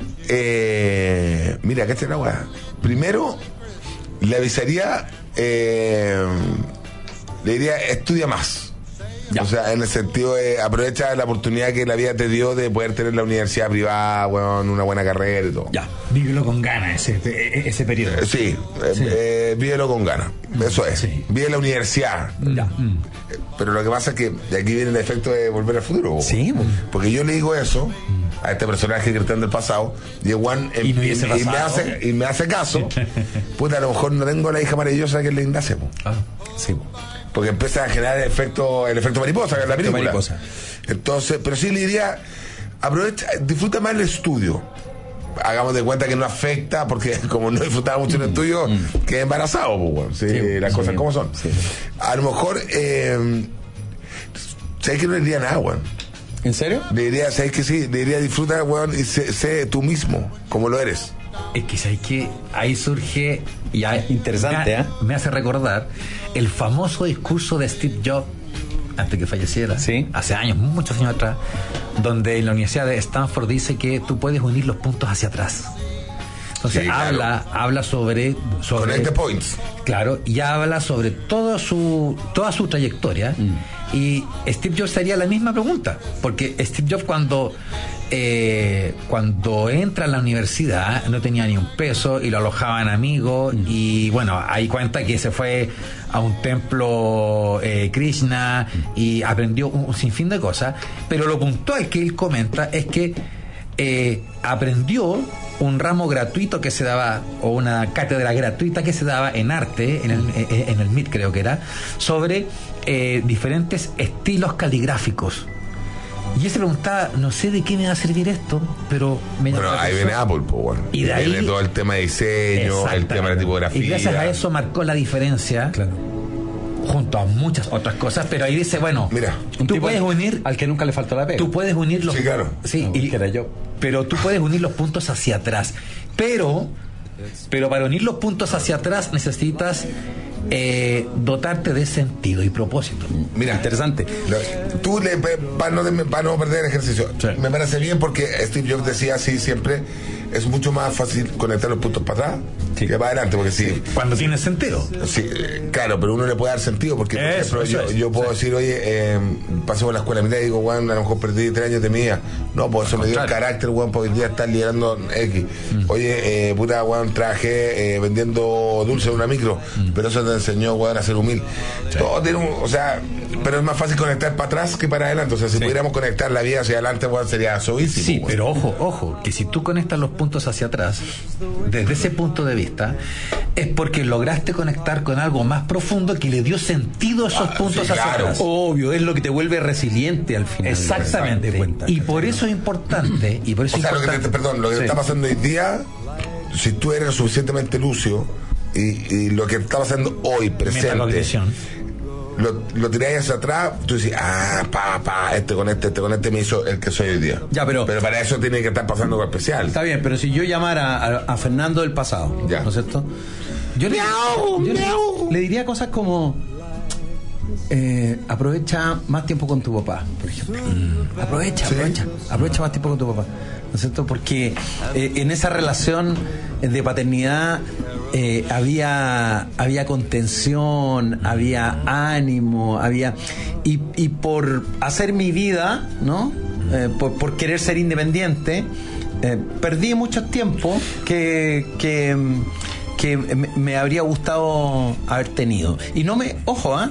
Mira, acá está la weá. Primero, le avisaría, le diría, estudia más. Ya. O sea, en el sentido de aprovecha la oportunidad que la vida te dio de poder tener la universidad privada, bueno, una buena carrera y todo. Ya, vívelo con ganas ese periodo. Sí. Vívelo con ganas. Eso es. Sí. Vive la universidad. Ya. Pero lo que pasa es que de aquí viene el efecto de Volver al Futuro. Sí. Porque yo le digo eso a este personaje que está en el pasado y Juan y me hace caso. Puta, a lo mejor no tengo la hija maravillosa que es la Ignacia. Sí. Porque empieza a generar el efecto mariposa, que es la película. Mariposa. Entonces, pero sí le diría, aprovecha, disfruta más el estudio. Hagamos de cuenta que no afecta, porque como no disfrutaba mucho el estudio, quedé embarazado, pues, bueno, sí, las cosas como son. Sí. A lo mejor, ¿sabes que no le diría nada, weón? ¿En serio? Le diría, ¿sabes que sí? Le diría, disfruta, weón, y sé tú mismo, como lo eres. Es que sabes que ahí surge, y interesante, me hace recordar el famoso discurso de Steve Jobs antes que falleciera, ¿sí? Hace años, muchos años atrás, donde en la Universidad de Stanford dice que tú puedes unir los puntos hacia atrás. Entonces sí, habla sobre Connect the points. Claro, y habla sobre toda su trayectoria. Y Steve Jobs haría la misma pregunta, porque Steve Jobs cuando entra a la universidad no tenía ni un peso y lo alojaban amigos y bueno, ahí cuenta que se fue a un templo Krishna y aprendió un sinfín de cosas, pero lo puntual que él comenta es que aprendió un ramo gratuito que se daba, o una cátedra gratuita que se daba en arte, en el MIT creo que era, sobre diferentes estilos caligráficos. Y él se preguntaba, no sé de qué me va a servir esto, pero me Bueno, ahí viene Apple, pues, bueno. Y de ahí viene todo el tema de diseño, el tema de la tipografía. Y gracias a eso marcó la diferencia. Claro. Junto a muchas otras cosas, pero ahí dice, bueno, mira, tú puedes unir al que nunca le faltó la pega. Tú puedes unir los, sí, claro. Sí, y era yo. Pero tú puedes unir los puntos hacia atrás. Pero para unir los puntos hacia atrás necesitas dotarte de sentido y propósito. Mira, interesante. Tú para no perder el ejercicio, sí. Me parece bien porque Steve Jobs decía así siempre, es mucho más fácil conectar los puntos para atrás que para adelante, porque sí. Cuando tienes sentido. Sí, claro, pero uno le puede dar sentido porque por ejemplo, yo puedo decir, oye, pasé por la escuela militar y digo, bueno, a lo mejor perdí 3 años de mi vida. No, pues eso me dio el carácter, weón, para hoy día estar liderando X. Oye, puta, weón, trabajé vendiendo dulce en una micro, pero eso te enseñó, weón, a ser humilde. Sí. Todo tiene o sea, pero es más fácil conectar para atrás que para adelante. O sea, si pudiéramos conectar la vida hacia adelante, weón, sería suavísimo. Sí, pero ojo, que si tú conectas los puntos hacia atrás, desde ese punto de vista, es porque lograste conectar con algo más profundo que le dio sentido a esos puntos hacia atrás. Obvio, es lo que te vuelve resiliente al final. Exactamente. Y por eso es importante. Y por eso o sea, importante. Lo que te está pasando hoy día, si tú eres suficientemente lúcido y lo que está pasando hoy, presente, lo tiráis hacia atrás, tú dices, este con este me hizo el que soy hoy día. Ya, pero para eso tiene que estar pasando algo especial. Está bien, pero si yo llamara a Fernando del pasado, ya. ¿no es cierto? Yo le diría cosas como, aprovecha más tiempo con tu papá, por ejemplo. Aprovecha más tiempo con tu papá, ¿no es cierto? Porque en esa relación de paternidad había contención, había ánimo, y por hacer mi vida, ¿no? Por querer ser independiente, perdí mucho tiempo que me habría gustado haber tenido. Y no me,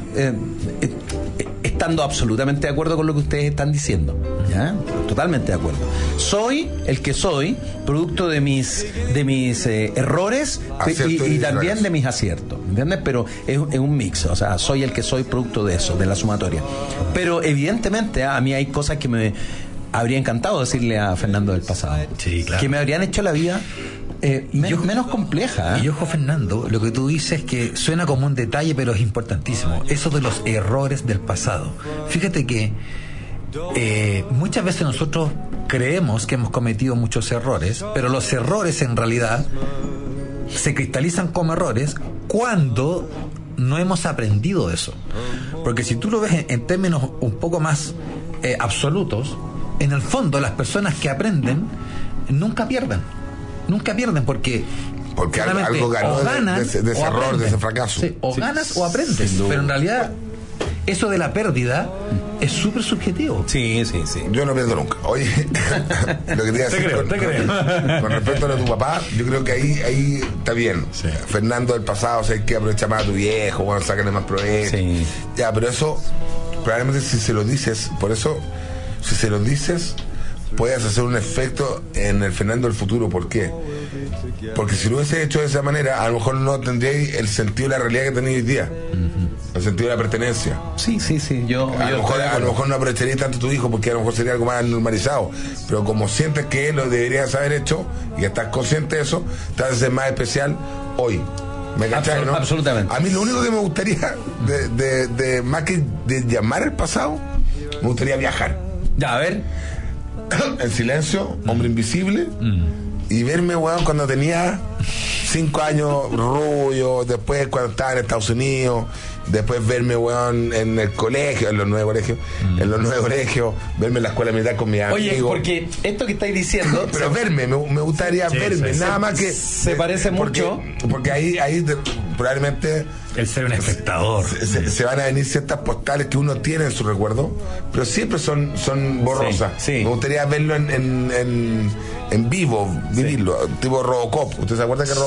estando absolutamente de acuerdo con lo que ustedes están diciendo, ¿ya? Totalmente de acuerdo. Soy el que soy, producto de mis errores y también de mis aciertos, ¿entiendes? Pero es un mix, o sea, soy el que soy producto de eso, de la sumatoria. Pero evidentemente a mí hay cosas que me habría encantado decirle a Fernando del pasado, sí, claro, que me habrían hecho la vida menos compleja. Y ojo, Fernando, lo que tú dices que suena como un detalle, pero es importantísimo. Eso de los errores del pasado. Fíjate que muchas veces nosotros creemos que hemos cometido muchos errores, pero los errores en realidad se cristalizan como errores cuando no hemos aprendido eso. Porque si tú lo ves en términos un poco más absolutos, en el fondo las personas que aprenden nunca pierden porque algo ganó ganan, de ese error, de ese fracaso. Sí, ganas o aprendes, pero en realidad eso de la pérdida es súper subjetivo. Sí. Yo no pierdo nunca. Oye, lo que te iba a decir con respecto a lo de tu papá, yo creo que ahí está bien. Sí. Fernando del pasado, o sea, hay que aprovechar más a tu viejo, bueno, sácale más provecho. Sí. Ya, pero eso, probablemente si se lo dices, puedes hacer un efecto en el Fernando del futuro. ¿Por qué? Porque si lo hubiese hecho de esa manera, a lo mejor no tendríais el sentido de la realidad que tenéis hoy día. El sentido de la pertenencia. Sí. A lo mejor no aprovecharías tanto a tu hijo, porque a lo mejor sería algo más normalizado. Pero como sientes que lo deberías haber hecho y estás consciente de eso, te haces más especial hoy. ¿Me cachai, no? Absolutamente. A mí lo único que me gustaría, de más que de llamar el pasado, me gustaría viajar. Ya, a ver. En silencio, hombre invisible, y verme, weón, cuando tenía 5 años, rubio, después cuando estaba en Estados Unidos, después verme, weón, en el colegio, en los 9 colegios, verme en la escuela militar con mis amigos. Oye, porque esto que estáis diciendo... Pero verme, me gustaría verme, nada más que... Se parece mucho. Porque ahí probablemente... El ser un espectador. Se van a venir ciertas postales que uno tiene en su recuerdo, pero siempre son borrosas. Sí. Me gustaría verlo en vivo, vivirlo, tipo Robocop. ¿Usted se acuerda que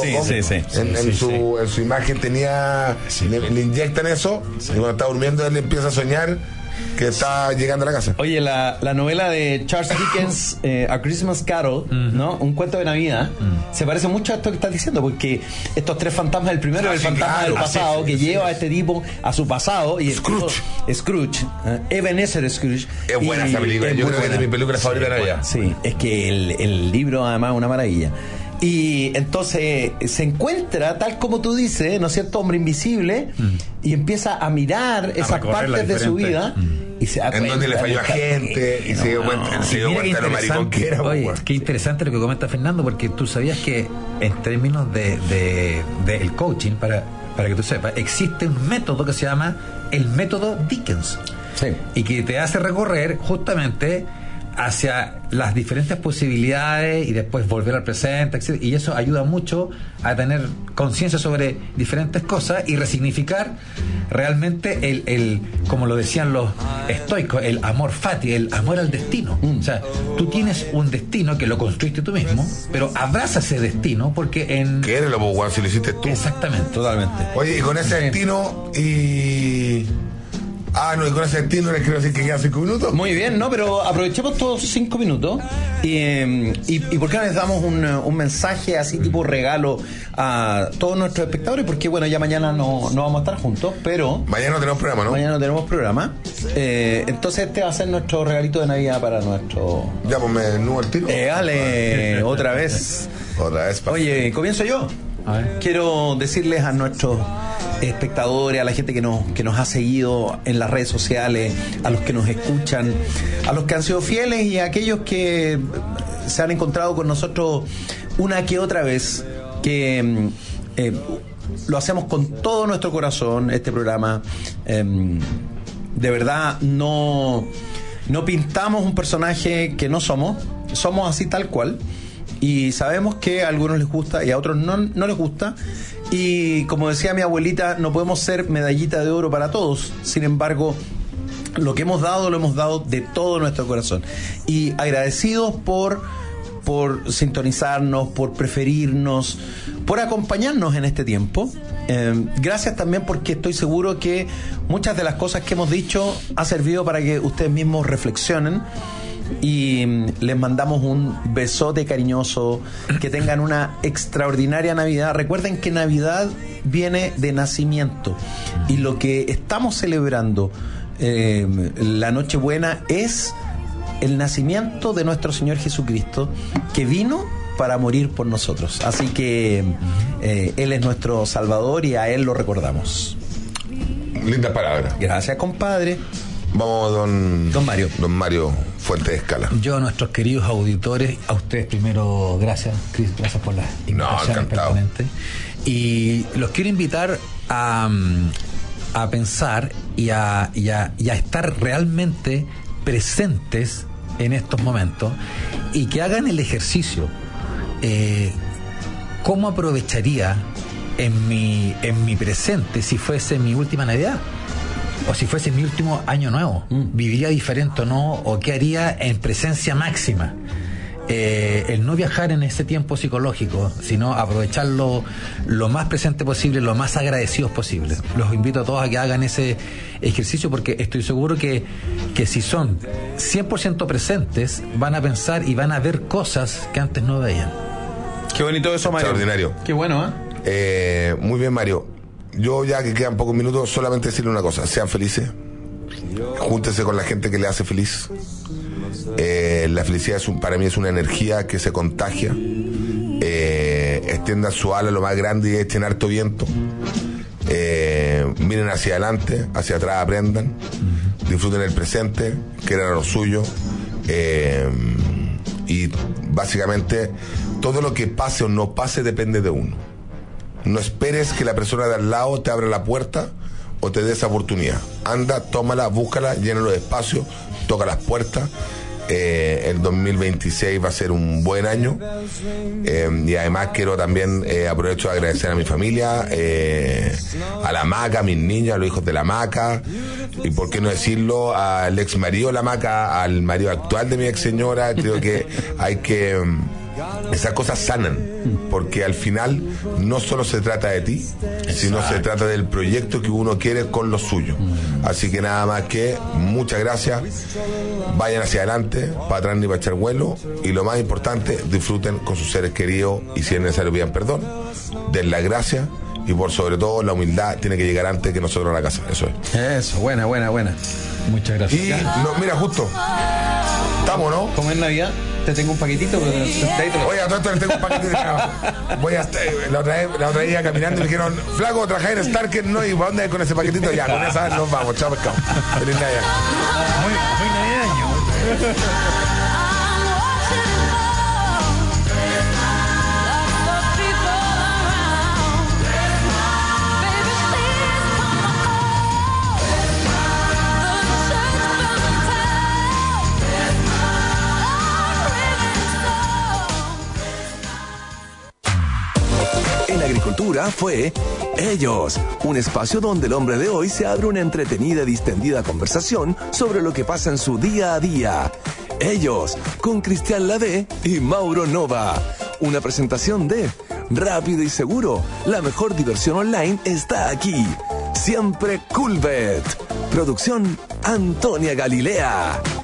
Robocop en su imagen tenía, le inyectan eso, y cuando está durmiendo él empieza a soñar que está llegando a la casa? Oye, la novela de Charles Dickens, A Christmas Carol, ¿no? Un cuento de Navidad, se parece mucho a esto que estás diciendo, porque estos 3 fantasmas, el primero es el fantasma del pasado, que lleva a este tipo a su pasado, y Scrooge, Ebenezer Scrooge. Es buena esa película, yo creo que es de mi película favorita de Navidad. Sí, es que el libro además es una maravilla. Y entonces se encuentra, tal como tú dices, ¿no es cierto?, hombre invisible, y empieza a mirar esas partes de su vida y se da en donde le falló a gente y se dio cuenta de lo maricón que era. Oye, qué interesante lo que comenta Fernando, porque tú sabías que en términos de el coaching, para que tú sepas, existe un método que se llama el método Dickens, y que te hace recorrer justamente hacia las diferentes posibilidades y después volver al presente, etc. Y eso ayuda mucho a tener conciencia sobre diferentes cosas y resignificar realmente el como lo decían los estoicos, el amor fati, el amor al destino. O sea, tú tienes un destino que lo construiste tú mismo, pero abraza ese destino porque Quérelo, pues, si lo hiciste tú. Exactamente. Totalmente. Oye, y con ese destino y con ese destino les quiero decir que quedan 5 minutos. Muy bien, ¿no? Pero aprovechemos todos 5 minutos y ¿por qué no les damos un mensaje así tipo regalo a todos nuestros espectadores? Porque bueno, ya mañana no vamos a estar juntos, pero... Mañana no tenemos programa, ¿no? Mañana no tenemos programa. Entonces este va a ser nuestro regalito de Navidad para nuestro... Ya, pues me nudo el tiro. Dale, otra vez. Oye, comienzo yo. Quiero decirles a nuestros espectadores, a la gente que nos ha seguido en las redes sociales, a los que nos escuchan, a los que han sido fieles y a aquellos que se han encontrado con nosotros una que otra vez, que lo hacemos con todo nuestro corazón, este programa, De verdad, no pintamos un personaje que no somos así tal cual. Y sabemos que a algunos les gusta y a otros no les gusta. Y como decía mi abuelita, no podemos ser medallita de oro para todos. Sin embargo, lo que hemos dado, lo hemos dado de todo nuestro corazón. Y agradecidos por sintonizarnos, por preferirnos, por acompañarnos en este tiempo. Gracias también porque estoy seguro que muchas de las cosas que hemos dicho ha servido para que ustedes mismos reflexionen. Y les mandamos un besote cariñoso, que tengan una extraordinaria Navidad. Recuerden que Navidad viene de nacimiento, y lo que estamos celebrando la Nochebuena es el nacimiento de nuestro Señor Jesucristo, que vino para morir por nosotros. Así que Él es nuestro Salvador y a Él lo recordamos. Linda palabra. Gracias, compadre. Vamos, don Mario. Don Mario Fuente de Escala. Yo, a nuestros queridos auditores, a ustedes primero, gracias, Cris, gracias por la invitación permanente. Y los quiero invitar a pensar y a estar realmente presentes en estos momentos, y que hagan el ejercicio. ¿Cómo aprovecharía en mi presente si fuese mi última Navidad? O si fuese mi último año nuevo, ¿viviría diferente o no? ¿O qué haría en presencia máxima? El no viajar en ese tiempo psicológico, sino aprovecharlo lo más presente posible, lo más agradecidos posible. Los invito a todos a que hagan ese ejercicio, porque estoy seguro que si son 100% presentes, van a pensar y van a ver cosas que antes no veían. Qué bonito eso, Mario. Extraordinario. Qué bueno, muy bien, Mario. Yo, ya que quedan pocos minutos, solamente decirle una cosa: sean felices, júntense con la gente que le hace feliz. La felicidad para mí es una energía que se contagia. Extiendan su ala lo más grande y echen harto viento. Miren hacia adelante, hacia atrás aprendan, disfruten el presente, quieran a lo suyo, y básicamente todo lo que pase o no pase depende de uno. No esperes que la persona de al lado te abra la puerta o te dé esa oportunidad. Anda, tómala, búscala, llénalo de espacio, toca las puertas. El 2026 va a ser un buen año, y además quiero también aprovecho de agradecer a mi familia, a la Maca, a mis niños, a los hijos de la Maca, y por qué no decirlo, al ex marido de la Maca, al marido actual de mi ex señora. Creo que hay que esas cosas sanan, porque al final no solo se trata de ti, sino se trata del proyecto que uno quiere con lo suyo. Así que nada más, que muchas gracias, vayan hacia adelante, para atrás ni para echar vuelo, y lo más importante, disfruten con sus seres queridos, y si es necesario pidan perdón, den las gracias, y por sobre todo la humildad tiene que llegar antes que nosotros a la casa. Eso es. Eso, buena. Muchas gracias. Y mira, justo estamos, ¿no? Como es Navidad, te tengo un paquetito. Oye, a todo esto le tengo un paquetito. La otra vez iba caminando y me dijeron: flaco, trabajé en Starker, ¿no? ¿Y para dónde con ese paquetito? Ya, con esa nos vamos. Chao, pescado. Feliz Navidad. Muy navideño. La agricultura fue Ellos, un espacio donde el hombre de hoy se abre una entretenida y distendida conversación sobre lo que pasa en su día a día. Ellos, con Cristian Lavé y Mauro Nova. Una presentación de Rápido y Seguro. La mejor diversión online está aquí. Siempre Coolbet. Producción Antonia Galilea.